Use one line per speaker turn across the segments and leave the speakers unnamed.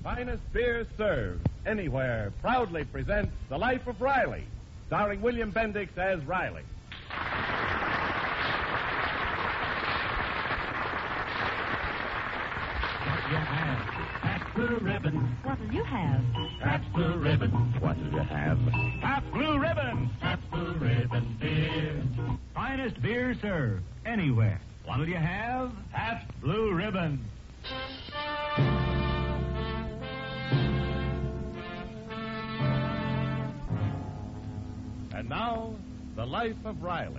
finest beer served anywhere proudly presents The Life of Riley, starring William Bendix as Riley.
What you have? Pabst Blue Ribbon.
What'll you have?
Pabst Blue Ribbon.
What'll you have?
Pabst Blue Ribbon. Pabst Blue Ribbon beer. Finest beer served anywhere. What'll you have? Pabst Blue Ribbon.
And now, The Life of Riley.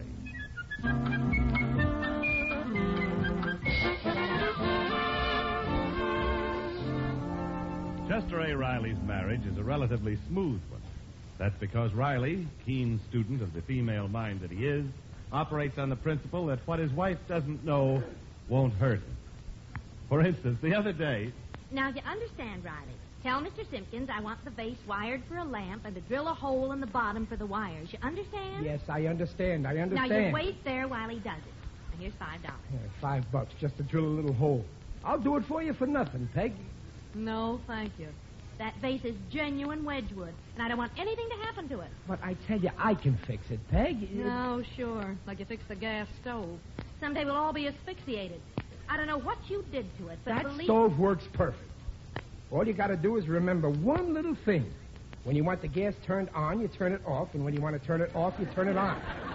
Chester A. Riley's marriage is a relatively smooth one. That's because Riley, keen student of the female mind that he is, operates on the principle that what his wife doesn't know won't hurt him. For instance, the other day...
Now, you understand, Riley. Tell Mr. Simpkins I want the vase wired for a lamp and to drill a hole in the bottom for the wires. You understand?
Yes, I understand.
Now, you wait there while he does it. Now, here's $5.
Yeah, $5 just to drill a little hole. I'll do it for you for nothing, Peg.
No, thank you. That vase is genuine Wedgwood, and I don't want anything to happen to it.
But I tell you, I can fix it, Peg.
No, sure. Like you fixed the gas stove. Someday we'll all be asphyxiated. I don't know what you did to it, but
that
believe...
stove works perfect. All you got to do is remember one little thing. When you want the gas turned on, you turn it off, and when you want to turn it off, you turn it on.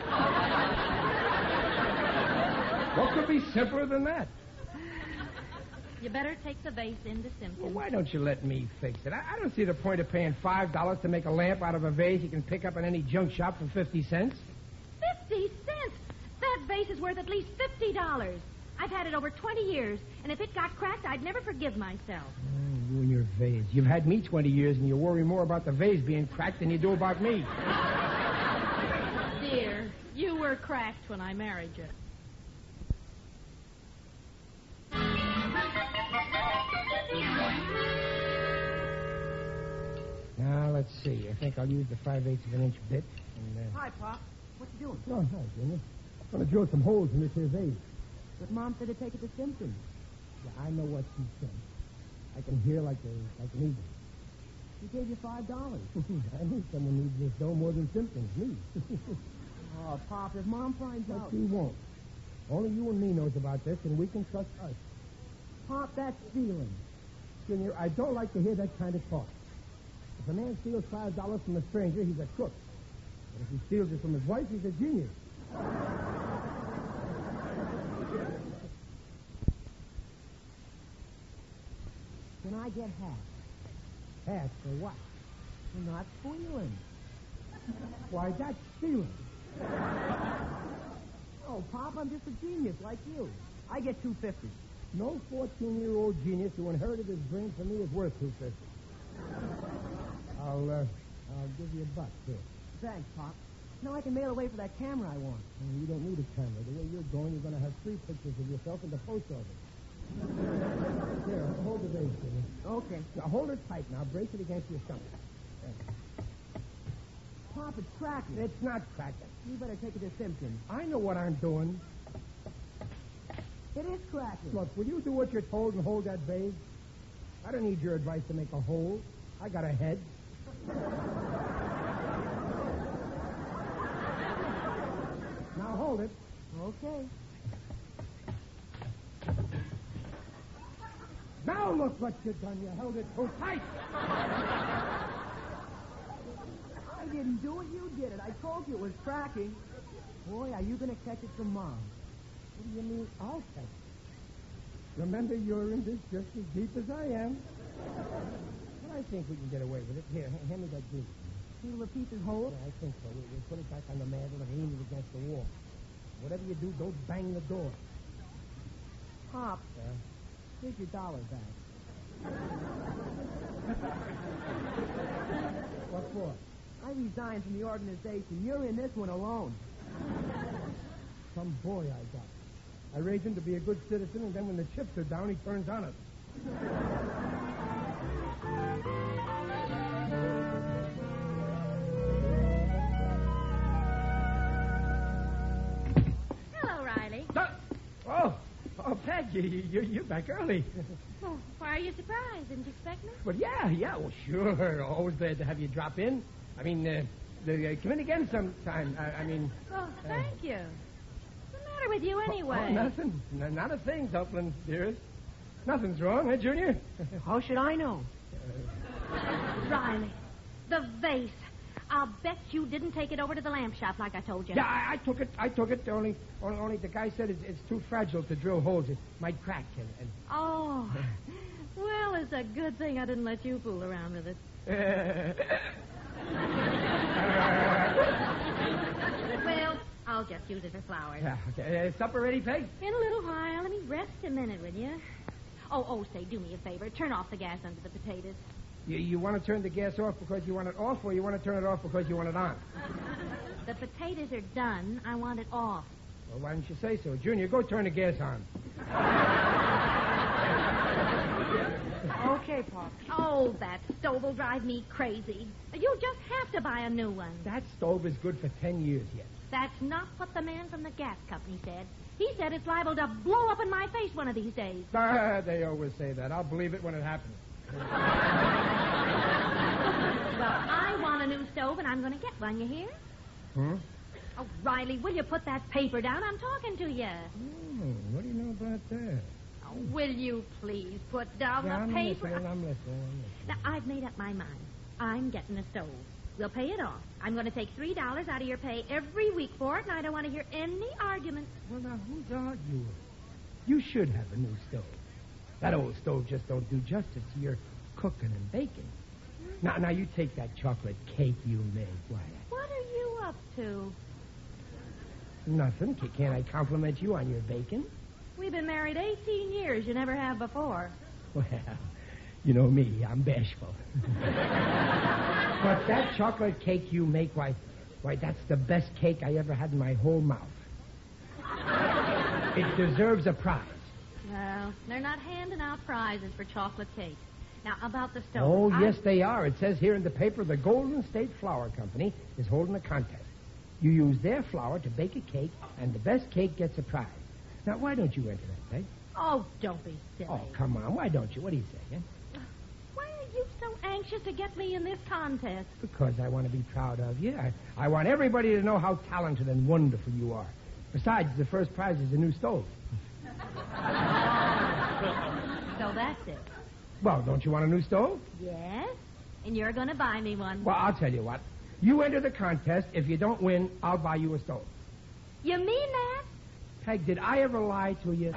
What could be simpler than that?
You better take the vase into Simpkins.
Well, why don't you let me fix it? I don't see the point of paying $5 to make a lamp out of a vase you can pick up in any junk shop for 50 cents.
50 cents? That vase is worth at least $50. I've had it over 20 years, and if it got cracked, I'd never forgive myself.
Oh, you and your vase. You've had me 20 years, and you worry more about the vase being cracked than you do about me.
Dear, you were cracked when I married you.
Now, let's see. I think I'll use the 5/8 of an inch bit. And,
Hi, Pop. What you doing?
Oh, hi, Junior. I'm going to drill some holes in this here vase.
But Mom said to take it to Simpkins.
Yeah, I know what she said. I can hear like an eagle.
She gave you $5.
I knew someone needs this dough more than Simpkins, me.
Oh, Pop, if Mom finds
But
out...
she won't. Only you and me knows about this, and we can trust us.
Pop, that's stealing.
Junior, I don't like to hear that kind of talk. If a man steals $5 from a stranger, he's a crook. But if he steals it from his wife, he's a genius.
Can I get half?
Half for what?
You're not squealing.
Why, that's stealing.
Oh, Pop, I'm just a genius like you. I get $2.50.
No 14-year-old genius who inherited his brain from me is worth $2.50. I'll give you $1 here.
Thanks, Pop. Now I can mail away for that camera I want.
You don't need a camera. The way you're going, you're going to have 3 pictures of yourself in the post office. Here, hold the vase, Jimmy.
Okay.
Now, hold it tight now. Brace it against your stomach. There.
Pop, it's cracking.
It's not cracking.
You better take it to Simpkins.
I know what I'm doing.
It is cracking.
Look, will you do what you're told and hold that vase? I don't need your advice to make a hole. I got a head. Now hold it.
Okay.
Now look what you've done. You held it too tight.
I didn't do it. You did it. I told you it was cracking. Boy, are you going to catch it from Mom?
What do you mean, I'll catch it? Remember, you're in this just as deep as I am. But I think we can get away with it. Here, hand me that glue.
See the pieces hold?
Yeah, I think so. We'll put it back on the mantel and lean it against the wall. Whatever you do, don't bang the door.
Pop, here's your $1 back.
What for?
I resigned from the organization. You're in this one alone.
Some boy I got. I raised him to be a good citizen, and then when the chips are down, he turns on us.
Hello, Riley.
Oh, Peg, you're back early.
Oh, why, Are you surprised? Didn't you expect me?
Well, yeah, well, sure. Always glad to have you drop in. I mean, come in again sometime.
Oh, thank you. What's the matter with you anyway?
Oh, nothing. Not a thing, Dublin, dearest. Nothing's wrong, huh, Junior?
How should I know?
Riley, the vase. I'll bet you didn't take it over to the lamp shop like I told you.
Yeah, I took it. Only the guy said it's too fragile to drill holes. It might crack. And...
Oh, well, it's a good thing I didn't let you fool around with it. Well, I'll just use it for flowers.
Yeah, okay. Supper ready, Peg?
In a little while. Let me rest a minute, will you? Oh, say, do me a favor. Turn off the gas under the potatoes.
You want to turn the gas off because you want it off, or you want to turn it off because you want it on?
The potatoes are done. I want it off.
Well, why didn't you say so? Junior, go turn the gas on.
Okay, Pop.
Oh, that stove will drive me crazy. You just have to buy a new one.
That stove is good for 10 years yet.
That's not what the man from the gas company said. He said it's liable to blow up in my face one of these days.
They always say that. I'll believe it when it happens.
Well, I want a new stove, and I'm going to get one, you hear?
Hmm?
Oh, Riley, will you put that paper down? I'm talking to you.
Oh, what do you know about that?
Oh, will you please put down
Yeah,
the
I'm
paper?
listening.
Now, I've made up my mind. I'm getting a stove. We'll pay it off. I'm going to take $3 out of your pay every week for it, and I don't want to hear any arguments.
Well, now, who's arguing? You should have a new stove. That old stove just don't do justice to your cooking and baking. Now, you take that chocolate cake you made, Wyatt.
What are you up to?
Nothing. Can't I compliment you on your baking?
We've been married 18 years. You never have before.
Well, you know me. I'm bashful. But that chocolate cake you make, why, that's the best cake I ever had in my whole mouth. It deserves a prize.
Well, they're not handing out prizes for chocolate cake. Now, about the stove.
Oh, yes, they are. It says here in the paper the Golden State Flour Company is holding a contest. You use their flour to bake a cake, and the best cake gets a prize. Now, why don't you enter that, Peg?
Oh, don't be silly.
Oh, come on. Why don't you? What do you say,
Why are you so anxious to get me in this contest?
Because I want to be proud of you. I want everybody to know how talented and wonderful you are. Besides, the first prize is a new stove.
So that's it.
Well, don't you want a new stove?
Yes? And you're going to buy me one.
Well, I'll tell you what. You enter the contest. If you don't win, I'll buy you a stove.
You mean that?
Peg, did I ever lie to you?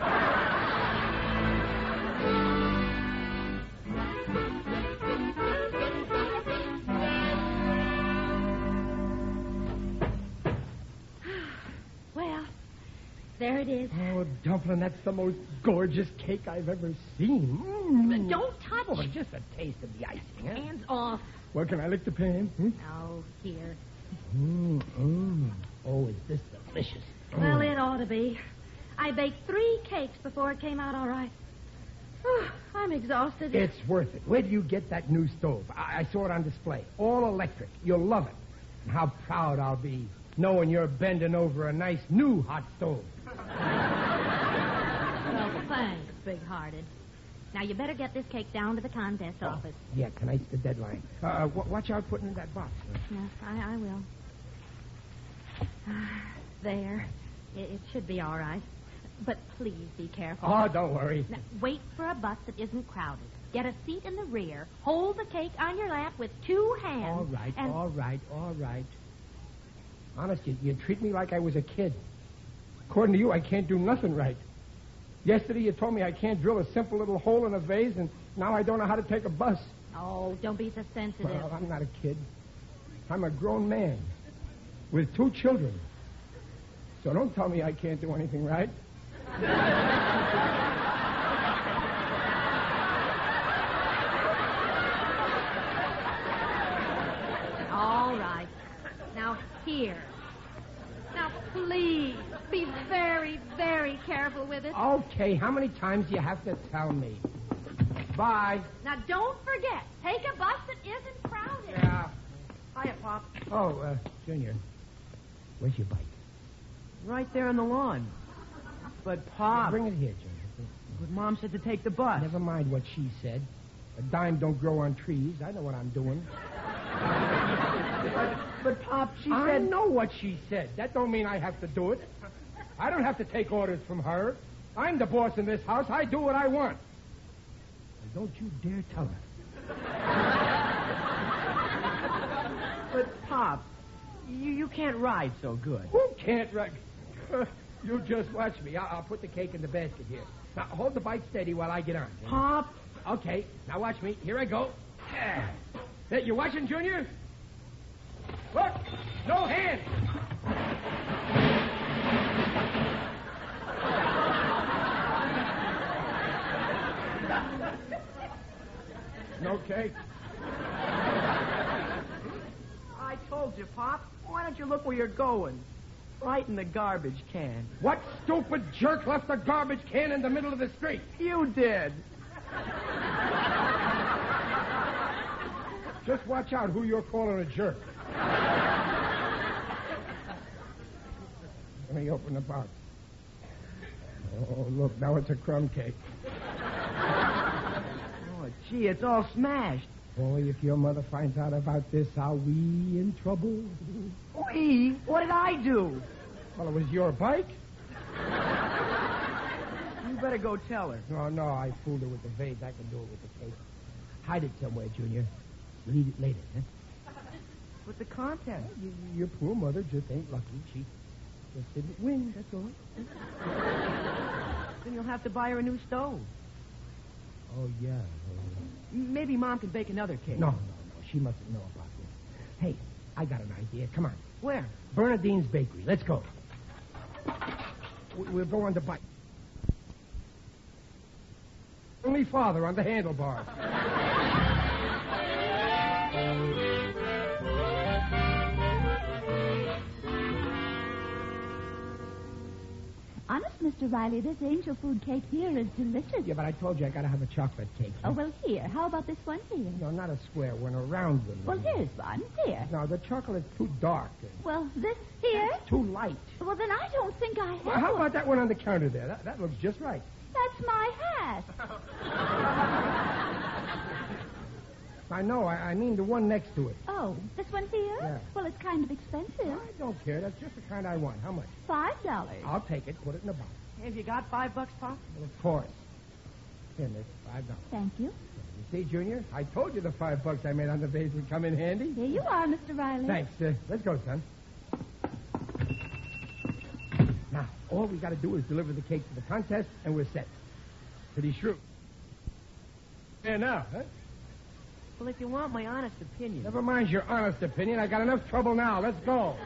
Well, there it is.
Oh, Dumpling, that's the most gorgeous cake I've ever seen.
But don't touch.
Oh, just a taste of the icing, huh?
Hands off.
Well, can I lick the pan?
Oh, here.
Oh, is this delicious?
Well, it ought to be. I baked 3 cakes before it came out all right. I'm exhausted.
It's worth it. Where do you get that new stove? I saw it on display. All electric. You'll love it. And how proud I'll be knowing you're bending over a nice new hot stove.
Well, thanks, big-hearted. Now, you better get this cake down to the contest office.
Yeah, tonight's the deadline. Watch out putting it in that box.
Yes, I will. There. It should be all right. But please be careful.
Oh, don't worry.
Now, wait for a bus that isn't crowded. Get a seat in the rear. Hold the cake on your lap with 2 hands.
All right,
and...
all right. Honest, you treat me like I was a kid. According to you, I can't do nothing right. Yesterday, you told me I can't drill a simple little hole in a vase, and now I don't know how to take a bus.
Oh, don't be so sensitive.
Well, I'm not a kid. I'm a grown man with 2 children. So don't tell me I can't do anything right.
All right. Now, here. Now, please, be very, very careful with it.
Okay, how many times do you have to tell me? Bye.
Now, don't forget, take a bus that isn't crowded.
Yeah.
Hiya, Pop.
Oh, Junior, where's your bike?
Right there on the lawn. But, Pop...
Bring it here, Junior.
But Mom said to take the bus.
Never mind what she said. A dime don't grow on trees. I know what I'm doing.
But Pop, she
I
said...
know what she said. That don't mean I have to do it. I don't have to take orders from her. I'm the boss in this house. I do what I want. And don't you dare tell her.
But Pop, you can't ride so good.
Who can't ride? You just watch me. I'll put the cake in the basket here. Now, hold the bike steady while I get on.
Pop!
Okay, now watch me. Here I go. Hey, you watching, Junior? Look! No hands! No cake.
I told you, Pop. Why don't you look where you're going? Right in the garbage can.
What stupid jerk left a garbage can in the middle of the street?
You did.
Just watch out who you're calling a jerk. Let me open the box. Oh, look, now it's a crumb cake.
Oh, gee, it's all smashed.
Boy, if your mother finds out about this, are we in trouble?
We? What did I do?
Well, it was your bike.
You better go tell her.
No, I fooled her with the vase. I can do it with the cake. Hide it somewhere, Junior. Read it later, huh?
With the contents.
Your poor mother just ain't lucky. She just didn't win, that's all.
Then you'll have to buy her a new stove.
Oh, yeah.
Maybe Mom can bake another cake.
No. She mustn't know about this. Hey, I got an idea. Come on.
Where?
Bernadine's Bakery. Let's go. We'll go on the bike. Only father on the handlebars.
Honest, Mr. Riley, this angel food cake here is delicious.
Yeah, but I told you I gotta have a chocolate cake.
Oh, well, here. How about this one here?
No, not a square one, a round one.
Well, here's one. Here.
No, the chocolate's too dark.
Well, this here?
Too light.
Well, then I don't think I have
Well, how
one.
about that one on the counter there? That looks just right.
That's my hat.
I know. I mean the one next to it.
Oh, this one here?
Yeah.
Well, it's kind of expensive.
I don't care. That's just the kind I want. How much?
$5.
I'll take it. Put it in the box.
Have you got $5, Pop?
Well, of course. Here, miss. $5.
Thank you.
You see, Junior? I told you the $5 I made on the vase would come in handy.
Here you are, Mr. Riley.
Thanks. Let's go, son. Now, all we got to do is deliver the cake to the contest, and we're set. Pretty shrewd. There now, huh?
Well, if you want my honest opinion.
Never mind your honest opinion. I got enough trouble now. Let's go.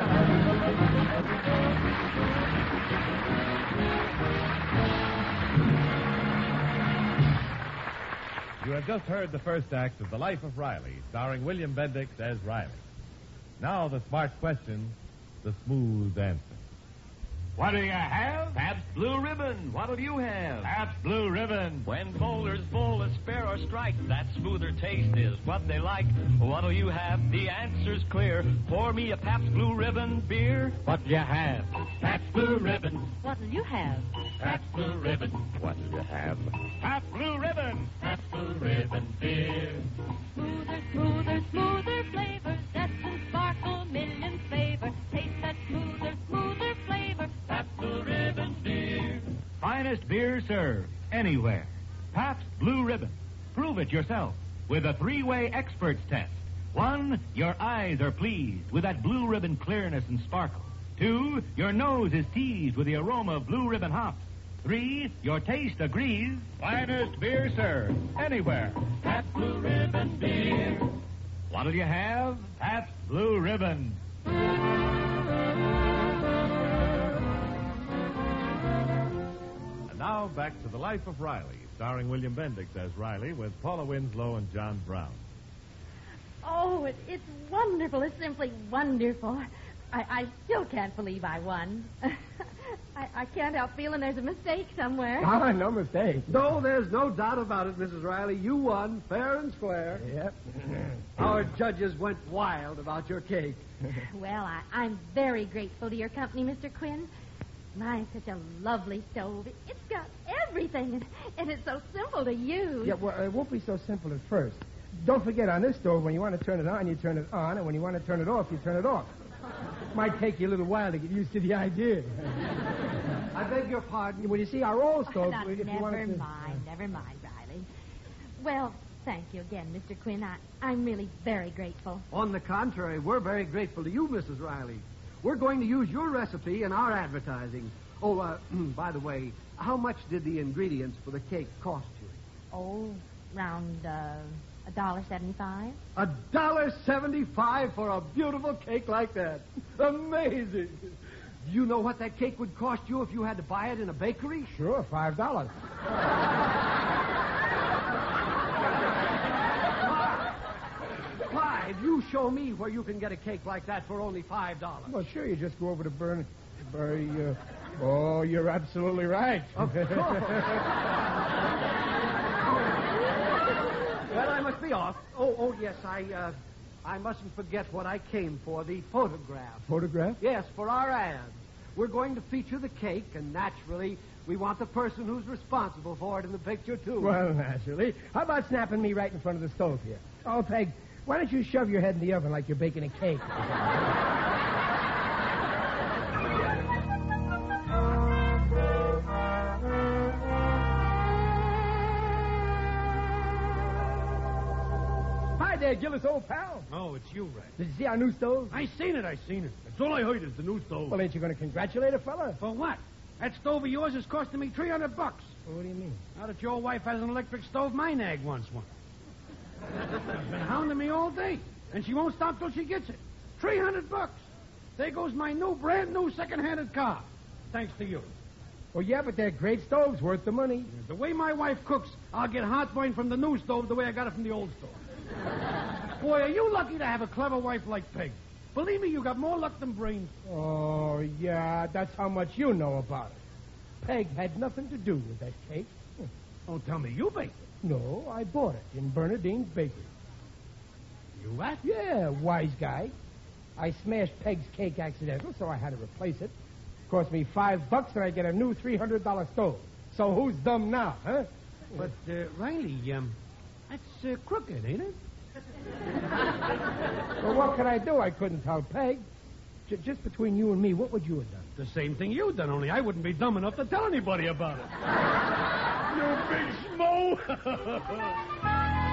You have just heard the first act of The Life of Riley, starring William Bendix as Riley. Now the smart question, the smooth answer.
What do you have? Pabst Blue Ribbon. What'll you have? Pabst Blue Ribbon. When boulders bowl a spare or strike, that smoother taste is what they like. What'll you have? The answer's clear. Pour me a Pabst Blue Ribbon beer. What'll you have? Pabst Blue Ribbon.
What'll you have?
Pabst Blue Ribbon.
What'll you have?
Pabst Blue Ribbon. Pabst Blue Ribbon beer.
Smoother, smoother, smoother flavor. Zest and sparkle, million flavor. Taste that smoother, smoother flavor.
Pabst Blue Ribbon beer. Finest beer served anywhere. Pabst Blue Ribbon. Prove it yourself with a three-way experts test. 1, your eyes are pleased with that Blue Ribbon clearness and sparkle. 2, your nose is teased with the aroma of Blue Ribbon hops. 3, your taste agrees. Finest beer served anywhere. Pabst Blue Ribbon beer. What'll you have? Pabst Blue Ribbon.
And now back to The Life of Riley, starring William Bendix as Riley with Paula Winslow and John Brown.
Oh, it's wonderful. It's simply wonderful. I still can't believe I won. I can't help feeling there's a mistake somewhere.
Ah, no mistake.
No, there's no doubt about it, Mrs. Riley. You won, fair and square.
Yep.
Our judges went wild about your cake.
Well, I'm very grateful to your company, Mr. Quinn. My, such a lovely stove. It's got everything, and it's so simple to use.
Yeah, well, it won't be so simple at first. Don't forget, on this stove, when you want to turn it on, you turn it on, and when you want to turn it off, you turn it off. Might take you a little while to get used to the idea.
I beg your pardon.
Well, you see, our old stove...
Now,
if you
never
wanted to...
mind, Riley. Well, thank you again, Mr. Quinn. I'm really very grateful.
On the contrary, we're very grateful to you, Mrs. Riley. We're going to use your recipe in our advertising. Oh, by the way, how much did the ingredients for the cake cost you?
Oh, around $1.75.
$1.75 for a beautiful cake like that. Amazing. Do you know what that cake would cost you if you had to buy it in a bakery?
Sure, $5.
Clyde, you show me where you can get a cake like that for only $5.
Well, sure, you just go over to Oh, you're absolutely right.
Of course. Well, I must be off. Oh, yes, I mustn't forget what I came for, the photograph.
Photograph?
Yes, for our ad. We're going to feature the cake, and naturally, we want the person who's responsible for it in the picture, too.
Well, naturally. How about snapping me right in front of the stove here? Oh, Peg, why don't you shove your head in the oven like you're baking a cake? Hi there, Gillis, old pal.
Oh, it's you, Red.
Did you see our new stove?
I seen it. That's all I heard is the new stove.
Well, ain't you going to congratulate a fella?
For what? That stove of yours is costing me $300.
Well, what do you mean?
Now that your wife has an electric stove, my nag wants one. She's been hounding me all day, and she won't stop till she gets it. $300. There goes my brand new second-handed car. Thanks to you.
Well, yeah, but they're great stoves, worth the money.
The way my wife cooks, I'll get heartburn from the new stove the way I got it from the old stove. Boy, are you lucky to have a clever wife like Peg. Believe me, you got more luck than brains.
Oh, yeah, that's how much you know about it. Peg had nothing to do with that cake.
Don't tell me you baked it.
No, I bought it in Bernadine's bakery.
You what?
Yeah, wise guy. I smashed Peg's cake accidental, so I had to replace it. Cost me $5, and I get a new $300 stove. So who's dumb now, huh?
But, Riley, that's crooked, ain't it?
Well, what could I do? I couldn't tell Peg. Just between you and me, what would you have done?
The same thing you done, only I wouldn't be dumb enough to tell anybody about it. You big schmo!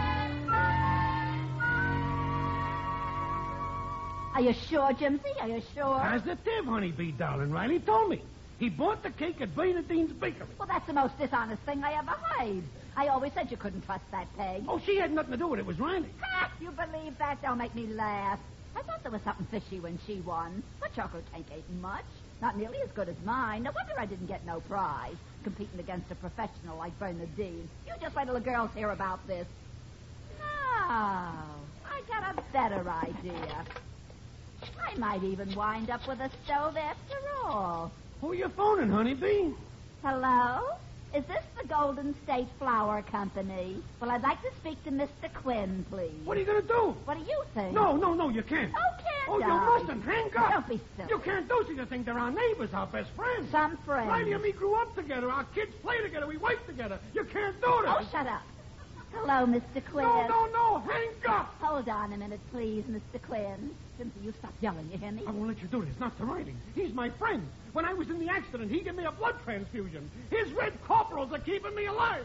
Are you sure, Jimsy? Are you sure?
Positive, honeybee, darling. Riley told me. He bought the cake at Bernadine's bakery.
Well, that's the most dishonest thing I ever heard. I always said you couldn't trust that Peg.
Oh, she had nothing to do with it. It was Riley.
Ha! You believe that? Don't make me laugh. I thought there was something fishy when she won. Her chocolate cake ain't much. Not nearly as good as mine. No wonder I didn't get no prize. Competing against a professional like Bernadine. You just wait till the girls hear about this. No. I got a better idea. I might even wind up with a stove after all.
Who are you phoning, honeybee?
Hello? Is this the Golden State Flour Company? Well, I'd like to speak to Mr. Quinn, please.
What are you going to do?
What do you think?
No, you can't.
Oh, can't
Oh,
I?
you mustn't. Hang up.
Don't be silly.
You can't do such a thing. They're our neighbors, our best friends.
Some friends.
Riley and me grew up together. Our kids play together. We wife together. You can't do this.
Oh, shut up. Hello, Mr. Quinn.
No. Hang up.
Hold on a minute, please, Mr. Quinn. Simply, you stop yelling, you hear me?
I won't let you do this. Not to Riley. He's my friend. When I was in the accident, he gave me a blood transfusion. His red corporals are keeping me alive.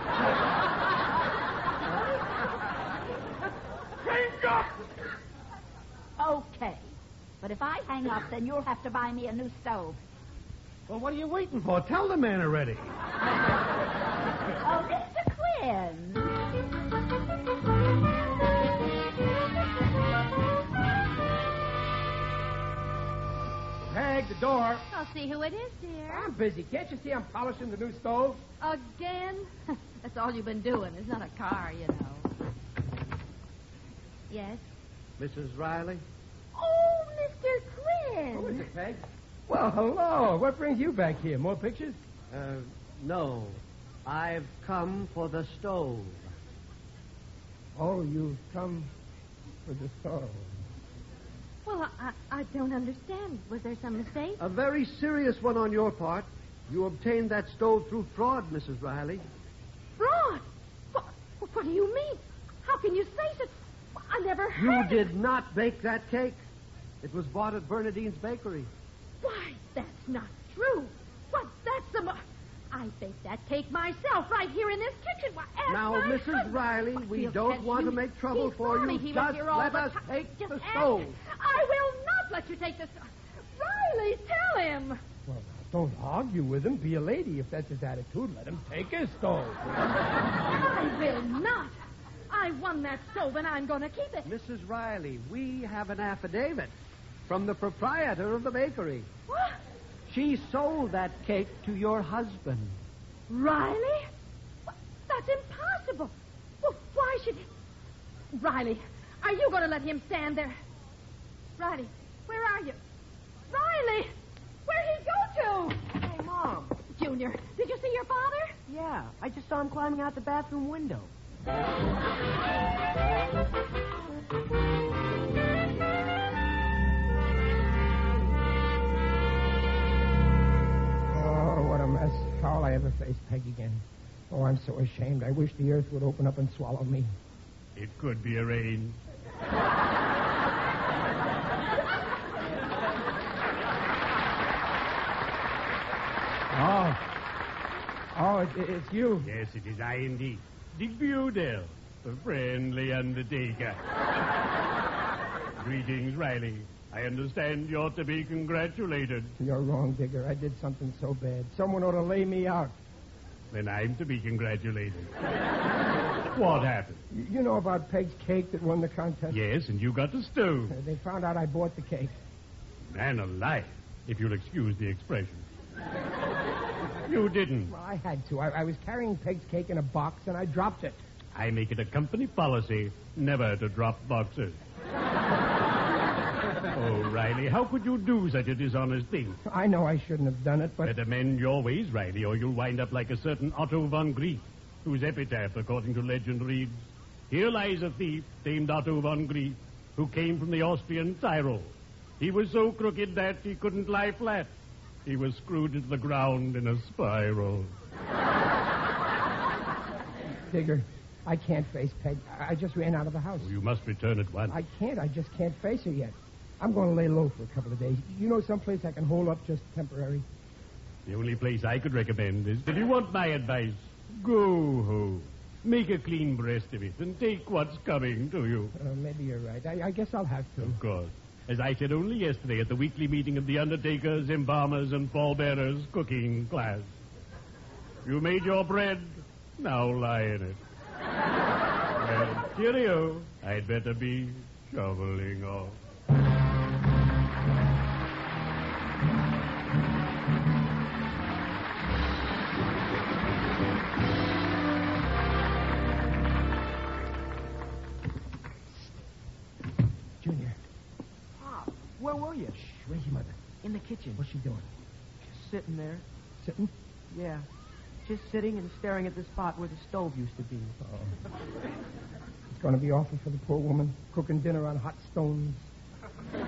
Hang up.
Okay. But if I hang up, then you'll have to buy me a new stove.
Well, what are you waiting for? Tell the man already.
Oh, Mr. Quinn.
Peg, the door.
I'll see who it is, dear.
I'm busy. Can't you see I'm polishing the new stove?
Again? That's all you've been doing. It's not a car, you know. Yes?
Mrs. Riley?
Oh, Mr. Quinn.
Who is it, Peg? Well, hello. What brings you back here? More pictures?
No. I've come for the stove.
Oh, you've come for the stove.
Well, I don't understand. Was there some mistake?
A very serious one on your part. You obtained that stove through fraud, Mrs. Riley.
Fraud? What do you mean? How can you say such... I never
You
heard...
did not bake that cake. It was bought at Bernadine's Bakery.
Why, that's not true. What, that's some... I baked that cake myself right here in this kitchen. Why, ask
Now,
my
Mrs.
husband.
Riley,
Well,
we
he'll
don't
tell
want
you.
to make trouble
He
for
told me
you.
he was
Just
here all
let
the
us
time.
take
Just
the
ask
stove.
him. I will not let you take the stove. Riley, tell him.
Well, don't argue with him. Be a lady. If that's his attitude, let him take his stove.
I will not. I won that stove, and I'm going to keep it.
Mrs. Riley, we have an affidavit from the proprietor of the bakery.
What?
She sold that cake to your husband.
Riley? That's impossible. Well, why should he... Riley, are you going to let him stand there? Riley, where are you? Riley! Where'd he go to?
Hey, Mom.
Junior, did you see your father?
Yeah, I just saw him climbing out the bathroom window.
Oh, what a mess. How'll I ever face Peg again? Oh, I'm so ashamed. I wish the earth would open up and swallow me.
It could be arranged.
Oh, it's you.
Yes, it is I indeed. Dick Budell, the friendly undertaker. Greetings, Riley. I understand you're to be congratulated.
You're wrong, Digger. I did something so bad. Someone ought to lay me out.
Then I'm to be congratulated. What happened?
You know about Peg's cake that won the contest?
Yes, and you got the stove.
They found out I bought the cake.
Man alive, if you'll excuse the expression. You didn't.
Well, I had to. I was carrying Peg's cake in a box, and I dropped it.
I make it a company policy never to drop boxes. Oh, Riley, how could you do such a dishonest thing?
I know I shouldn't have done it, but...
Better mend your ways, Riley, or you'll wind up like a certain Otto von Grief, whose epitaph, according to legend, reads, "Here lies a thief named Otto von Grief, who came from the Austrian Tyrol. He was so crooked that he couldn't lie flat. He was screwed into the ground in a spiral."
Digger, I can't face Peg. I just ran out of the house.
Oh, you must return at once.
I can't. I just can't face her yet. I'm going to lay low for a couple of days. You know someplace I can hold up just temporary?
The only place I could recommend is, if you want my advice, go home. Make a clean breast of it and take what's coming to you.
Maybe you're right. I guess I'll have to.
Of course. As I said only yesterday at the weekly meeting of the undertakers, embalmers, and pallbearers cooking class. You made your bread, now lie in it. Well, cheerio. I'd better be shoveling off.
Junior.
Pop, where were you?
Shh, where's your mother?
In the kitchen.
What's she doing?
Just sitting there.
Sitting?
Yeah. Just sitting and staring at the spot where the stove used to be.
Oh. It's going to be awful for the poor woman, cooking dinner on hot stones.
Who's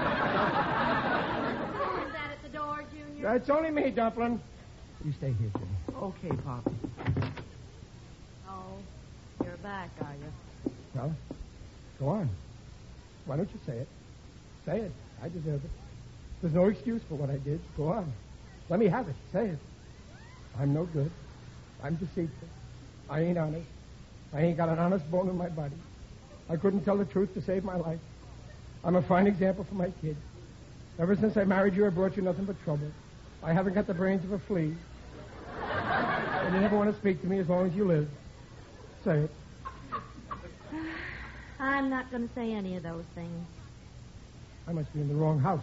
that at the door, Junior?
It's only me, Dumpling. You stay here, Junior.
Okay, Pop.
Oh, you're back, are you?
Well, go on. Why don't you say it? Say it. I deserve it. There's no excuse for what I did. Go on. Let me have it. Say it. I'm no good. I'm deceitful. I ain't honest. I ain't got an honest bone in my body. I couldn't tell the truth to save my life. I'm a fine example for my kids. Ever since I married you, I brought you nothing but trouble. I haven't got the brains of a flea. And you never want to speak to me as long as you live. Say it.
I'm not going to say any of those things.
I must be in the wrong house.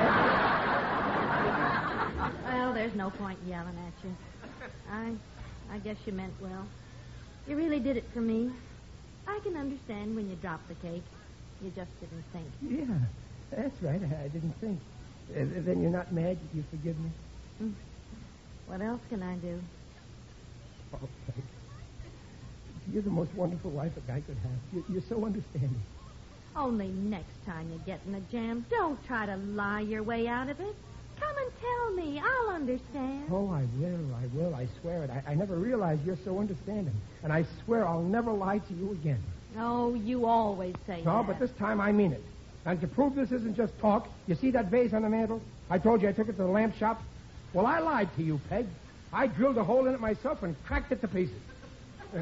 Well, there's no point in yelling at you. I guess you meant well. You really did it for me. I can understand when you dropped the cake. You just didn't think.
Yeah, that's right. I didn't think. Then you're not mad that you forgive me?
What else can I do?
Oh, Peg. You're the most wonderful wife a guy could have. You're so understanding.
Only next time you get in a jam, don't try to lie your way out of it. Come and tell me. I'll understand.
Oh, I will. I swear it. I never realized you're so understanding. And I swear I'll never lie to you again.
Oh, you always say
No,
that.
but this time I mean it. And to prove this isn't just talk, you see that vase on the mantel? I told you I took it to the lamp shop. Well, I lied to you, Peg. I drilled a hole in it myself and cracked it to pieces. Yeah.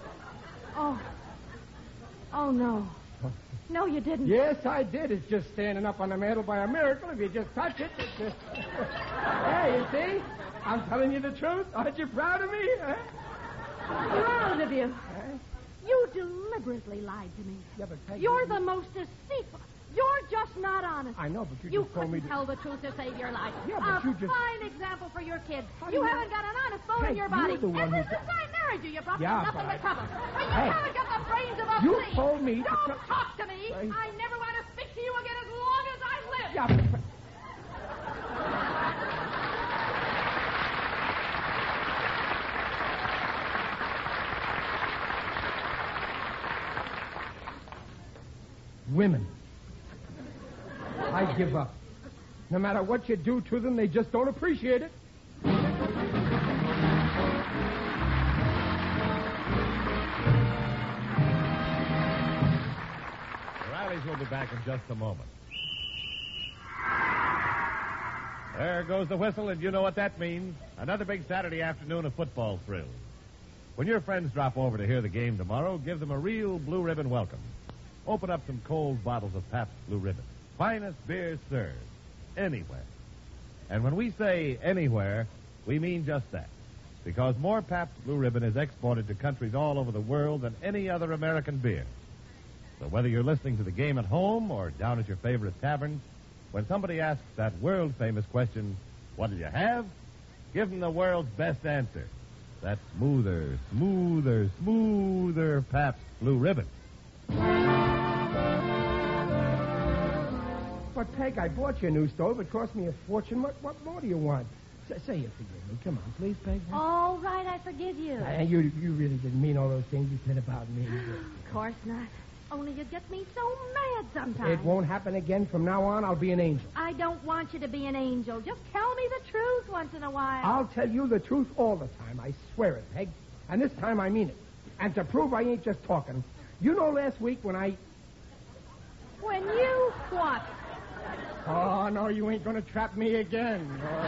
Oh, no. No, you didn't.
Yes, I did. It's just standing up on the mantel by a miracle. If you just touch it, it's just... Hey, you see? I'm telling you the truth. Aren't you proud of me? Huh?
Proud of you.
Huh?
You deliberately lied to me.
Yeah, but Peg...
You're the most deceitful. You're just not honest.
I know, but you
You
just told me
couldn't
to...
tell the truth to save your life.
Yeah, but
a
you just...
fine example for your kids.
How do
You
you-
haven't got an honest bone
Peg,
in your body.
you're the one
Ever
who-
since I married you, brought
Yeah,
me nothing
but
but trouble. But you
Hey.
haven't got the brains of a
You
flea.
told me to...
Don't talk to me.
Hey.
I never want to speak to you again as long as I live.
Yeah, but... Women. I give up. No matter what you do to them, they just don't appreciate it.
The Rileys will be back in just a moment. There goes the whistle, and you know what that means. Another big Saturday afternoon of football thrills. When your friends drop over to hear the game tomorrow, give them a real Blue Ribbon welcome. Open up some cold bottles of Pabst Blue Ribbon. Finest beer served. Anywhere. And when we say anywhere, we mean just that. Because more Pabst Blue Ribbon is exported to countries all over the world than any other American beer. So whether you're listening to the game at home or down at your favorite tavern, when somebody asks that world-famous question, what do you have? Give them the world's best answer. That smoother, smoother, smoother Pabst Blue Ribbon.
But, Peg, I bought you a new stove. It cost me a fortune. What more do you want? Say you forgive me. Come on, please, Peg.
All right, I forgive you.
And you really didn't mean all those things you said about me.
Of course not. Only you get me so mad sometimes.
It won't happen again. From now on, I'll be an angel.
I don't want you to be an angel. Just tell me the truth once in a while.
I'll tell you the truth all the time. I swear it, Peg. And this time I mean it. And to prove I ain't just talking, you know last week when I...
When you what?
Oh, no, you ain't going to trap me again.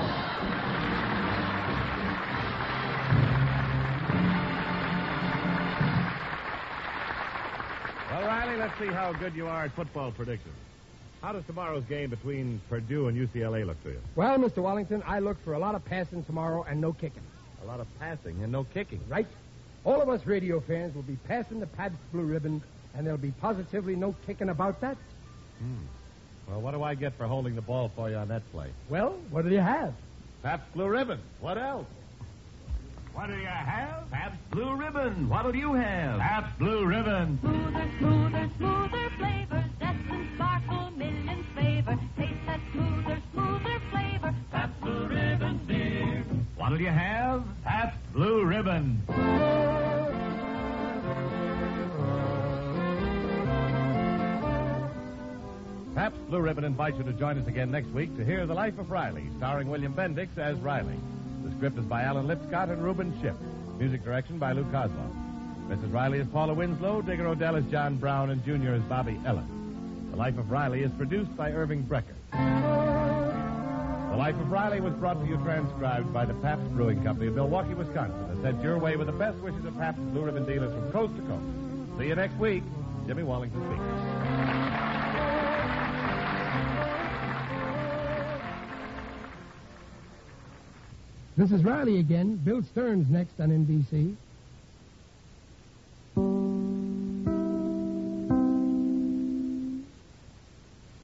Well, Riley, let's see how good you are at football predictions. How does tomorrow's game between Purdue and UCLA look to you?
Well, Mr. Wellington, I look for a lot of passing tomorrow and no kicking.
A lot of passing and no kicking.
Right? All of us radio fans will be passing the Pabst Blue Ribbon, and there'll be positively no kicking about that.
Well, what do I get for holding the ball for you on that play?
Well, what do you have?
Pabst Blue Ribbon. What else?
What do you have? Pabst Blue Ribbon. What'll you have? Pabst Blue Ribbon.
Smoother, smoother, smoother flavor. Zest and sparkle, millions favor. Taste that smoother, smoother flavor.
Pabst Blue Ribbon beer. What'll you have? Pabst Blue Ribbon.
Pabst Blue Ribbon invites you to join us again next week to hear The Life of Riley, starring William Bendix as Riley. The script is by Alan Lipscott and Reuben Ship. Music direction by Lou Kozloff. Mrs. Riley is Paula Winslow, Digger Odell is John Brown, and Junior is Bobby Ellis. The Life of Riley is produced by Irving Brecker. The Life of Riley was brought to you transcribed by the Pabst Brewing Company of Milwaukee, Wisconsin, and sent your way with the best wishes of Pabst Blue Ribbon dealers from coast to coast. See you next week. Jimmy Wallington speaking.
This is Riley again. Bill Stearns next on NBC.